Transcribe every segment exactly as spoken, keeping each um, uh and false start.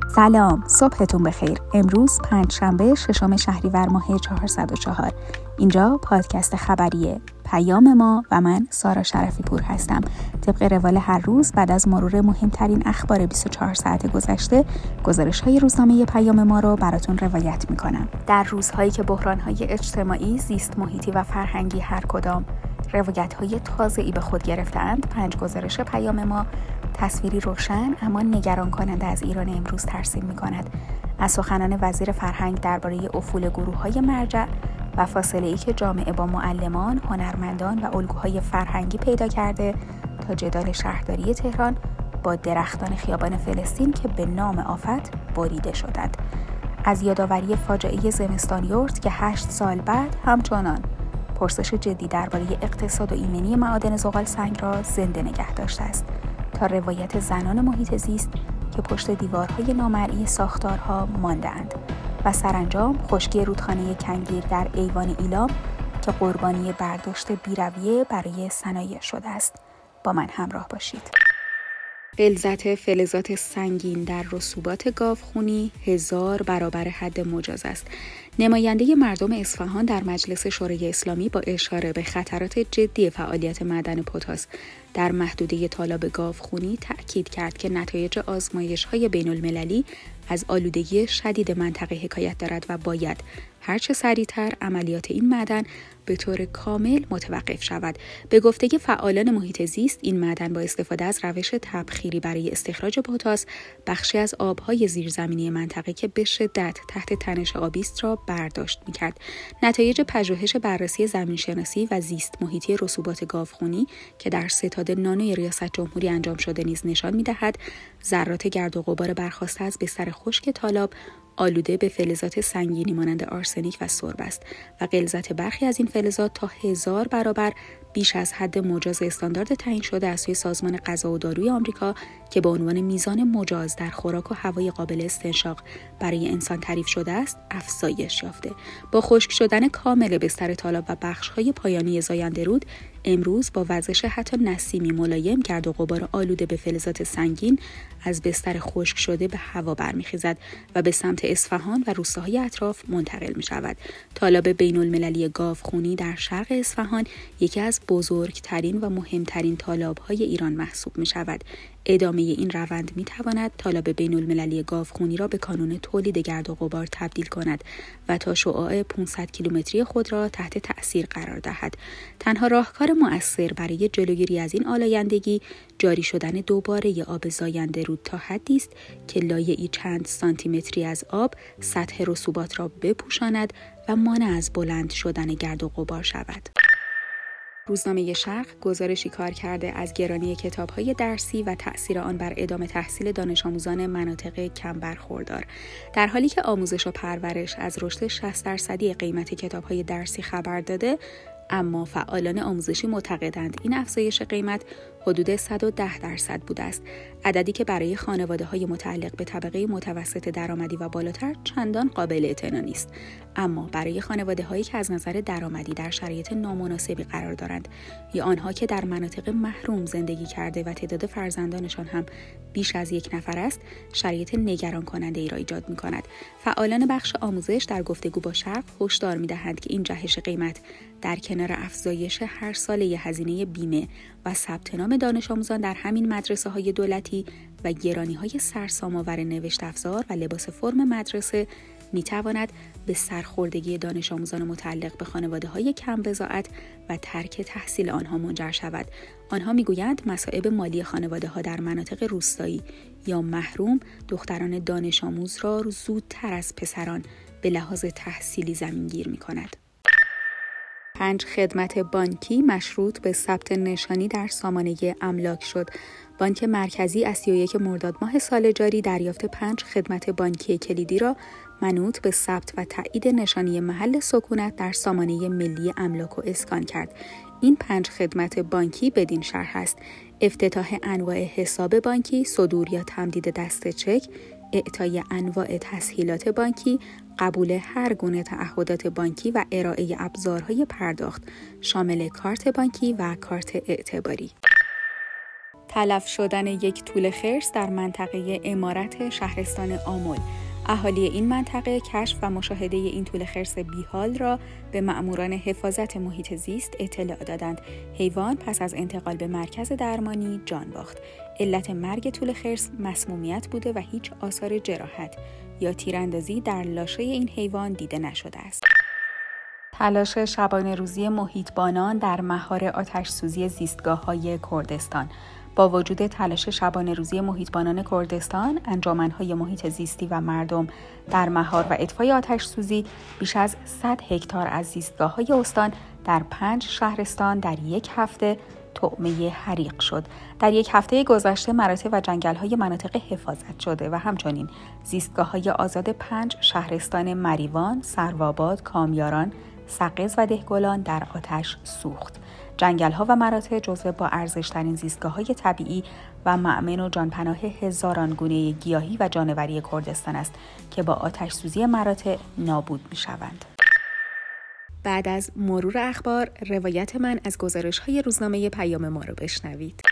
سلام، صبحتون بخیر. امروز پنجشنبه ششم شهریور ماه چهارصد و چهار. اینجا پادکست خبریه پیام ما و من سارا شرفی پور هستم. طبق روال هر روز بعد از مرور مهمترین اخبار بیست و چهار ساعت گذشته، گزارش های روزنامه پیام ما رو براتون روایت میکنم. در روزهایی که بحران های اجتماعی، زیست محیطی و فرهنگی هر کدام روایت های تازه‌ای به خود گرفتند، پنج گزارش پیام ما تصویری روشن اما نگران کننده از ایران امروز ترسیم می‌کند. از سخنان وزیر فرهنگ درباره افول گروه‌های مرجع و فاصله‌ای که جامعه با معلمان، هنرمندان و الگوهای فرهنگی پیدا کرده تا جدال شهرداری تهران با درختان خیابان فلسطین که به نام آفت بریده شدند. از یادآوری فاجعه زمستان یورت که هشت سال بعد همچنان پرسش جدی درباره اقتصاد و ایمنی معادن زغال سنگ را زنده نگه داشته است، تا روایت زنان محیط زیست که پشت دیوارهای نامرئی ساختارها مانده‌اند و سرانجام خشکی رودخانه کنگیر در ایوان ایلام که قربانی برداشت بی‌رویه برای صنایع شده است. با من همراه باشید. غلظت فلزات سنگین در رسوبات گاوخونی هزار برابر حد مجاز است. نماینده مردم اصفهان در مجلس شورای اسلامی با اشاره به خطرات جدی فعالیت معدن پتاس در محدوده تالاب گاوخونی تأکید کرد که نتایج آزمایش‌های بین‌المللی از آلودگی شدید منطقه حکایت دارد و باید هرچه سریعتر عملیات این معدن به طور کامل متوقف شود. به گفته فعالان محیط زیست، این معدن با استفاده از روش تبخیری برای استخراج پتاس بخشی از آبهای زیرزمینی منطقه که به شدت تحت تنش آبی است را برداشت می‌کرد. نتایج پژوهش بررسی زمین‌شناسی و زیست محیطی رسوبات گاوخونی که در ستاد نانوی ریاست جمهوری انجام شده نیز نشان می‌دهد ذرات گرد و غبار برخاسته از بستر خشک تالاب آلوده به فلزات سنگینی مانند آرسنیک و سرب است و غلظت برخی از این فلزات تا هزار برابر بیش از حد مجاز استاندارد تعیین شده از سوی سازمان غذا و داروی آمریکا که به عنوان میزان مجاز در خوراک و هوای قابل استنشاق برای انسان تعریف شده است، افزایش یافته. با خشک شدن کامل بستر تالاب و بخش‌های پایانی زاینده رود، امروز با وزش حتی نسیمی ملایم گرد و غبار آلوده به فلزات سنگین از بستر خشک شده به هوا برمیخیزد و به سمت اصفهان و روستاهای اطراف منتقل می شود. تالاب بین المللی گاوخونی در شرق اصفهان یکی از بزرگترین و مهمترین تالاب‌های ایران محسوب می شود. ادامه این روند می تواند تالاب بین المللی گاوخونی را به کانون تولید گرد و غبار تبدیل کند و تا شعاع پانصد کیلومتری خود را تحت تأثیر قرار دهد. تنها راهکار مؤثر برای جلوگیری از این آلایندگی جاری شدن دوباره آب زاینده رود تا حدی است که لایه‌ای چند سانتیمتری از آب سطح رسوبات را بپوشاند و مانع از بلند شدن گرد و غبار شود. روزنامه شرق گزارشی کار کرده از گرانی کتاب‌های درسی و تأثیر آن بر ادامه تحصیل دانش آموزان مناطق کم برخوردار. در حالی که آموزش و پرورش از رشد شصت درصدی قیمت کتاب‌های درسی خبر داده، اما فعالان آموزشی معتقدند این افزایش قیمت حدود صد و ده درصد بوده است، عددی که برای خانواده‌های متعلق به طبقه متوسط درآمدی و بالاتر چندان قابل اعتنا نیست. اما برای خانواده‌هایی که از نظر درآمدی در شرایط نامناسبی قرار دارند یا آنها که در مناطق محروم زندگی کرده و تعداد فرزندانشان هم بیش از یک نفر است، شرایط نگران کننده ای را ایجاد می‌کند. فعالان بخش آموزش در گفتگو با شرق هشدار می‌دهند که این جهش قیمت در کنار افزایش هر ساله هزینه بیمه و ثبت نام دانش آموزان در همین مدرسه‌های دولتی و گرانی‌های سرسام‌آور نوشت افزار و لباس فرم مدرسه می‌تواند به سرخوردگی دانش آموزان متعلق به خانواده‌های کم بضاعت و ترک تحصیل آنها منجر شود. آنها می‌گویند مصائب مالی خانواده‌ها در مناطق روستایی یا محروم دختران دانش آموز را زودتر از پسران به لحاظ تحصیلی زمینگیر می‌کند. پنج خدمت بانکی مشروط به ثبت نشانی در سامانه املاک شد. بانک مرکزی از سی و یک مرداد ماه سال جاری دریافت پنج خدمت بانکی کلیدی را منوط به ثبت و تایید نشانی محل سکونت در سامانه ملی املاک و اسکان کرد. این پنج خدمت بانکی بدین شرح است: افتتاح انواع حساب بانکی، صدور یا تمدید دست چک، اعطای انواع تسهیلات بانکی، قبول هر گونه تعهدات بانکی و ارائه ابزارهای پرداخت شامل کارت بانکی و کارت اعتباری. تلف شدن یک توله خرس در منطقه عمارت شهرستان آمل. اهالی این منطقه کشف و مشاهده این توله خرس بیحال را به مأموران حفاظت محیط زیست اطلاع دادند. حیوان پس از انتقال به مرکز درمانی جان باخت. علت مرگ توله خرس مسمومیت بوده و هیچ آثار جراحت یا تیراندازی در لاشه این حیوان دیده نشده است. تلاش شبانه روزی محیطبانان در مهار آتش‌سوزی زیستگاه‌های کردستان. با وجود تلاش شبانه روزی محیطبانان کردستان، انجمن‌های محیط زیستی و مردم در مهار و اطفای آتش‌سوزی، بیش از صد هکتار از زیستگاه‌های استان در پنج شهرستان در یک هفته طعمه حریق شد. در یک هفته گذشته مراتع و جنگل‌های مناطق حفاظت شده و همچنین زیستگاه‌های آزاد پنج شهرستان مریوان، سروآباد، کامیاران، سقز و دهگلان در آتش سوخت. جنگل‌ها و مراتع جزو با ارزش‌ترین زیستگاه‌های طبیعی و مأمن و جانپناه هزاران گونه گیاهی و جانوری کردستان است که با آتش‌سوزی مراتع نابود می‌شوند. بعد از مرور اخبار، روایت من از گزارش‌های روزنامه پیام ما رو بشنوید.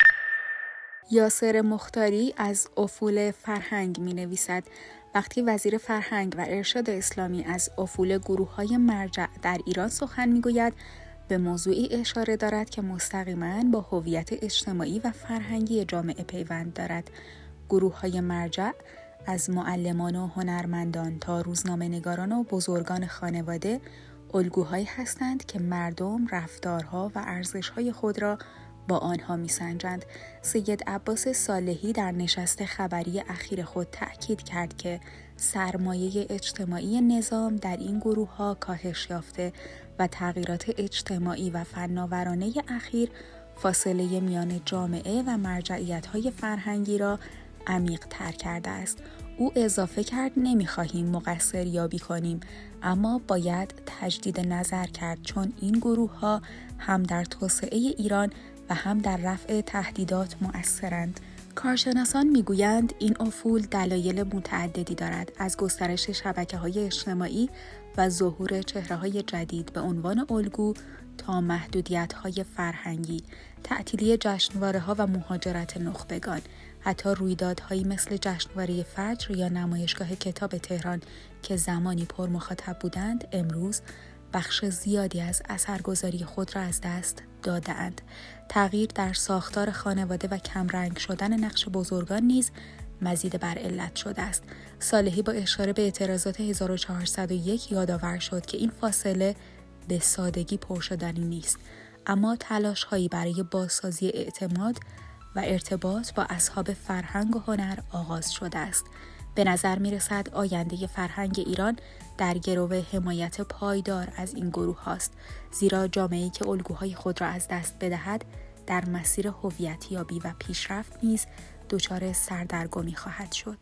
یاسر مختاری از افول فرهنگ می‌نویسد: وقتی وزیر فرهنگ و ارشاد اسلامی از افول گروه‌های مرجع در ایران سخن می‌گوید، به موضوعی اشاره دارد که مستقیماً با هویت اجتماعی و فرهنگی جامعه پیوند دارد. گروه‌های مرجع از معلمان و هنرمندان تا روزنامه‌نگاران و بزرگان خانواده الگوهایی هستند که مردم رفتارها و ارزش‌های خود را با آنها می‌سنجند. سید عباس صالحی در نشست خبری اخیر خود تأکید کرد که سرمایه اجتماعی نظام در این گروه‌ها کاهش یافته و تغییرات اجتماعی و فناورانه اخیر فاصله میان جامعه و مرجعیت‌های فرهنگی را عمیق تر کرده است. او اضافه کرد: نمی‌خواهیم مقصر یابی کنیم، اما باید تجدید نظر کرد، چون این گروه‌ها هم در توسعه ایران و هم در رفع تهدیدات مؤثرند. کارشناسان میگویند این افول دلایل متعددی دارد، از گسترش شبکه‌های اجتماعی و ظهور چهره‌های جدید به عنوان الگو تا محدودیت‌های فرهنگی، تعطیلی جشنواره‌ها و مهاجرت نخبگان. حتی رویدادهایی مثل جشنواره فجر یا نمایشگاه کتاب تهران که زمانی پر مخاطب بودند، امروز بخش زیادی از اثرگذاری خود را از دست داده‌اند. تغییر در ساختار خانواده و کمرنگ شدن نقش بزرگان نیز مزید بر علت شده است. صالحی با اشاره به اعتراضات هزار و چهارصد و یک یادآور شد که این فاصله به سادگی پر شدنی نیست، اما تلاش‌هایی برای بازسازی اعتماد و ارتباط با اصحاب فرهنگ و هنر آغاز شده است. به نظر می رسد آینده فرهنگ ایران در گرو حمایت پایدار از این گروه هاست، زیرا جامعه‌ای که الگوهای خود را از دست بدهد در مسیر هویتیابی و پیشرفت نیز دچار سردرگمی خواهد شد.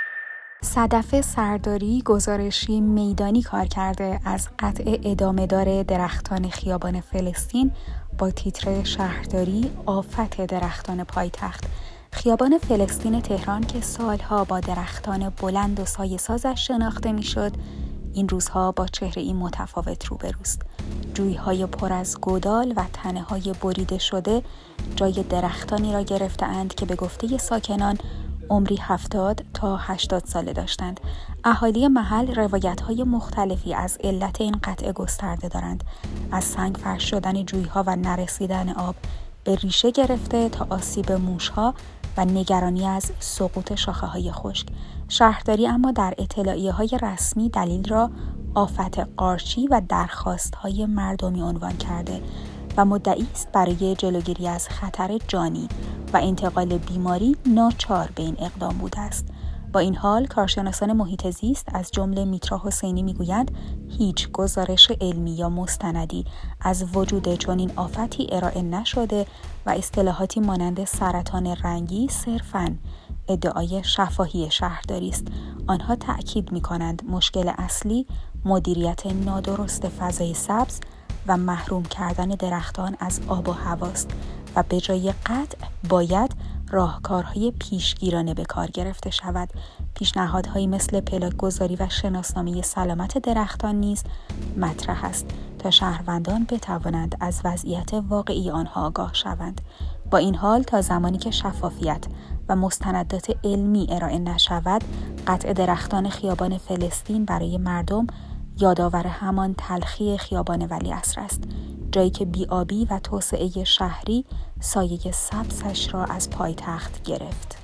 صدف سرداری گزارشی میدانی کار کرده از قطع ادامه‌دار درختان خیابان فلسطین با تیتر شهرداری آفت درختان پایتخت. خیابان فلسطین تهران که سالها با درختان بلند و سایه سازش شناخته میشد، این روزها با چهره‌ای متفاوت روبروست. جویهای پر از گودال و تنه‌های بریده شده جای درختانی را گرفته‌اند که به گفته ساکنان عمری هفتاد تا هشتاد ساله داشتند. اهالی محل روایت‌های مختلفی از علت این قطع گسترده دارند، از سنگ فرش شدن جویها و نرسیدن آب به ریشه گرفته تا آسیب موشها و نگرانی از سقوط شاخه‌های خشک. شهرداری اما در اطلاعیه‌های رسمی دلیل را آفت قارچی و درخواست‌های مردمی عنوان کرده و مدعی است برای جلوگیری از خطر جانی و انتقال بیماری ناچار به این اقدام بوده است. با این حال کارشناسان محیط زیست از جمله میترا حسینی میگویند هیچ گزارش علمی یا مستندی از وجود چنین آفتی ارائه نشده و اصطلاحاتی مانند سرطان رنگی صرفاً ادعای شفاهی شهرداری است. آنها تأکید می‌کنند مشکل اصلی مدیریت نادرست فضای سبز و محروم کردن درختان از آب و هواست و به جای قطع باید راهکارهای پیشگیرانه به کار گرفته شود. پیشنهادهایی مثل پلاک گذاری و شناسنامه سلامت درختان نیز مطرح است تا شهروندان بتوانند از وضعیت واقعی آنها آگاه شوند. با این حال تا زمانی که شفافیت و مستندات علمی ارائه نشود، قطع درختان خیابان فلسطین برای مردم یادآور همان تلخی خیابان ولیعصر است، جایی که بی‌آبی و توسعه شهری سایه سبزش را از پایتخت گرفت.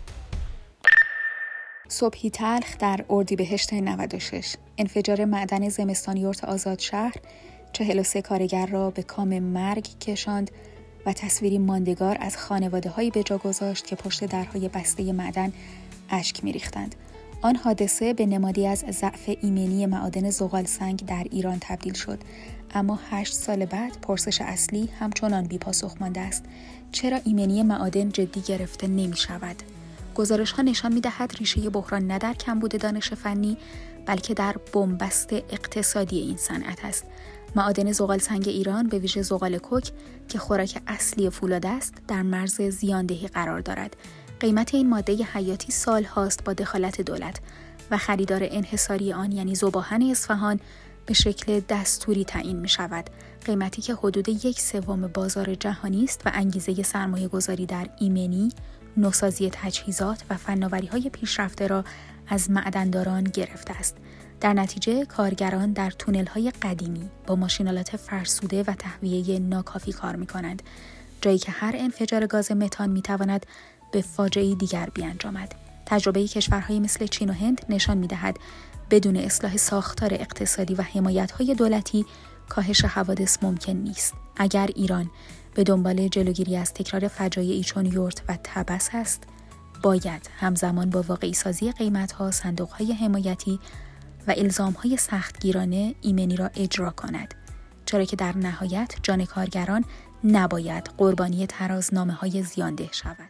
صبحی تلخ در اردیبهشت نود و شش، انفجار معدن زمستان یورت آزاد شهر چهل و سه کارگر را به کام مرگ کشاند و تصویری ماندگار از خانواده‌هایی به جا گذاشت که پشت درهای بسته معدن اشک می‌ریختند. آن حادثه به نمادی از ضعف ایمنی معادن زغالسنگ در ایران تبدیل شد، اما هشت سال بعد پرسش اصلی همچنان بی‌پاسخ مانده است: چرا ایمنی معادن جدی گرفته نمی‌شود؟ گزارش‌ها نشان می‌دهد ریشه بحران نه در کمبود دانش فنی، بلکه در بنبست اقتصادی این صنعت است. معادن زغالسنگ ایران به ویژه زغال کوک که خوراک اصلی فولاد است، در مرز زیاندهی قرار دارد. قیمت این ماده حیاتی سال هاست با دخالت دولت و خریدار انحصاری آن یعنی ذوباهن اصفهان به شکل دستوری تعیین می شود. قیمتی که حدود یک سوم بازار جهانی است و انگیزه سرمایه گذاری در ایمنی، نوسازی تجهیزات و فناوری‌های پیشرفته را از معدنداران گرفته است. در نتیجه کارگران در تونل‌های قدیمی با ماشینالات فرسوده و تهویه ناکافی کار می‌کنند، جایی که هر انفجار گاز متان می‌تواند به فاجعه‌ای دیگر بیانجامد. تجربه کشورهای مثل چین و هند نشان می‌دهد بدون اصلاح ساختار اقتصادی و حمایت‌های دولتی کاهش حوادث ممکن نیست. اگر ایران به دنبال جلوگیری از تکرار فجایعی چون یورت و تبس است، باید همزمان با واقعی سازی قیمت‌ها، صندوق‌های حمایتی و الزام‌های سختگیرانه ایمنی را اجرا کند، چرا که در نهایت جان کارگران نباید قربانی ترازنامه‌های زیانده شود.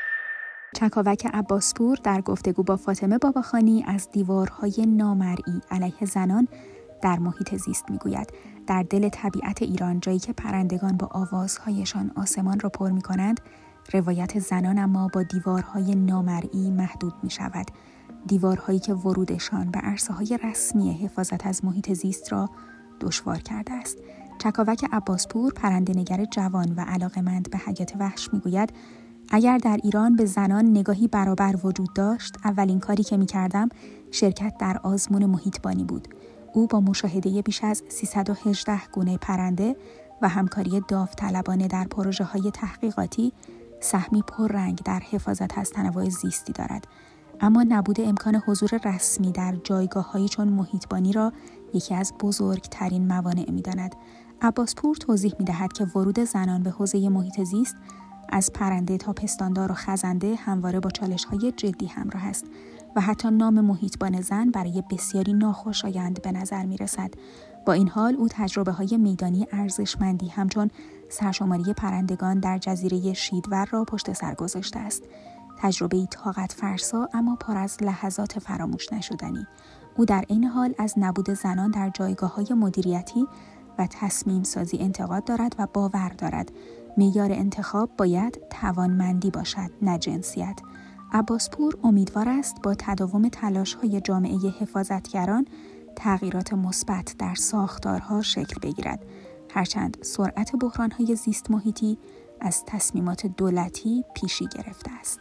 چکاوک عباسپور در گفتگو با فاطمه باباخانی از دیوارهای نامرئی علیه زنان در محیط زیست میگوید: در دل طبیعت ایران، جایی که پرندگان با آوازهایشان آسمان را پر می‌کنند، روایت زنان اما با دیوارهای نامرئی محدود می‌شود. دیوارهایی که ورودشان به عرصه‌های رسمی حفاظت از محیط زیست را دشوار کرده است. چکاوک عباسپور، پرنده‌نگر جوان و علاقه‌مند به حیات وحش میگوید: اگر در ایران به زنان نگاهی برابر وجود داشت، اولین کاری که می‌کردم شرکت در آزمون محیطبانی بود. او با مشاهده بیش از سیصد و هجده گونه پرنده و همکاری داوطلبانه در پروژه‌های تحقیقاتی سهمی پررنگ در حفاظت از تنوع زیستی دارد. اما نبود امکان حضور رسمی در جایگاه‌هایی چون محیطبانی را یکی از بزرگترین موانع می‌داند. عباسپور توضیح می‌دهد که ورود زنان به حوزه محیط زیست از پرنده تا پستاندار و خزنده همواره با چالش‌های جدی همراه است و حتی نام محیطبان زن برای بسیاری ناخوشایند به نظر می‌رسد. با این حال او تجربه‌های میدانی ارزشمندی همچون سرشماری پرندگان در جزیره شیدور را پشت سر گذاشته است. تجربه‌ای طاقت فرسا اما پر از لحظات فراموش نشدنی. او در این حال از نبود زنان در جایگاه‌های مدیریتی و تصمیم سازی انتقاد دارد و باور دارد معیار انتخاب باید توانمندی باشد، نه جنسیت. عباسپور امیدوار است با تداوم تلاش‌های جامعه حفاظتگران تغییرات مثبت در ساختارها شکل بگیرد، هرچند سرعت بحران‌های زیست محیطی از تصمیمات دولتی پیشی گرفته است.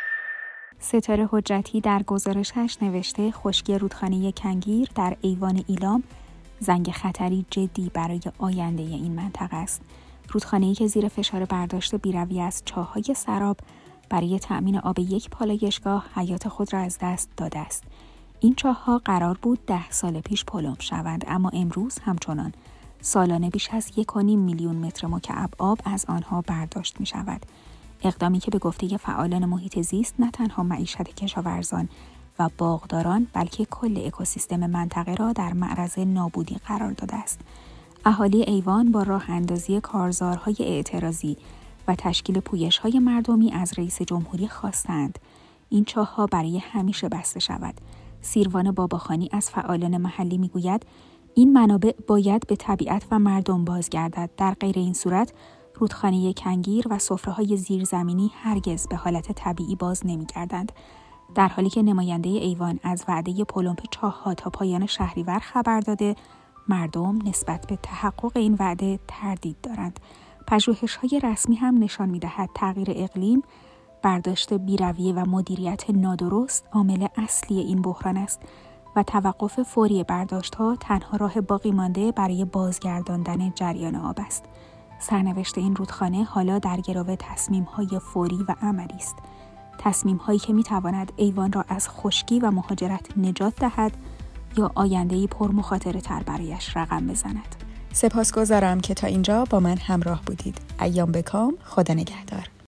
ستاره حجتی در گزارشش نوشته: خشکی رودخانه کنگیر در ایوان ایلام زنگ خطری جدی برای آینده این منطقه است. رودخانه‌ای که زیر فشار برداشت بیروی از چاه‌های سراب برای تأمین آب یک پالایشگاه حیات خود را از دست داده است. این چاه‌ها قرار بود ده سال پیش پلم شوند، اما امروز همچنان سالانه بیش از یک و نیم میلیون متر مکعب آب از آنها برداشت می شود. اقدامی که به گفته فعالان محیط زیست نه تنها معیشت کشاورزان و باغداران بلکه کل اکوسیستم منطقه را در معرض نابودی قرار داده است. اهالی ایوان با راه اندازی کارزارهای اعتراضی و تشکیل پویش‌های مردمی از رئیس جمهوری خواستند این چاه‌ها برای همیشه بسته شود. سیروان باباخانی از فعالان محلی میگوید: این منابع باید به طبیعت و مردم بازگردد. در غیر این صورت رودخانه کنگیر و سفره‌های زیرزمینی هرگز به حالت طبیعی باز نمی‌گردند. در حالی که نماینده ایوان از وعده پلمپ چاه‌ها تا پایان شهریور خبر داده، مردم نسبت به تحقق این وعده تردید دارند. پژوهش‌های رسمی هم نشان می‌دهد تغییر اقلیم، برداشت بی‌رویه و مدیریت نادرست عامل اصلی این بحران است و توقف فوری برداشت‌ها تنها راه باقی مانده برای بازگرداندن جریان آب است. سرنوشت این رودخانه حالا در گرو تصمیم‌های فوری و عملی است. تصمیم‌هایی که می‌تواند ایوان را از خشکی و مهاجرت نجات دهد یا آینده‌ای پرمخاطره‌تر برایش رقم بزند. سپاسگزارم که تا اینجا با من همراه بودید. ایام بکام، خدا نگهدار.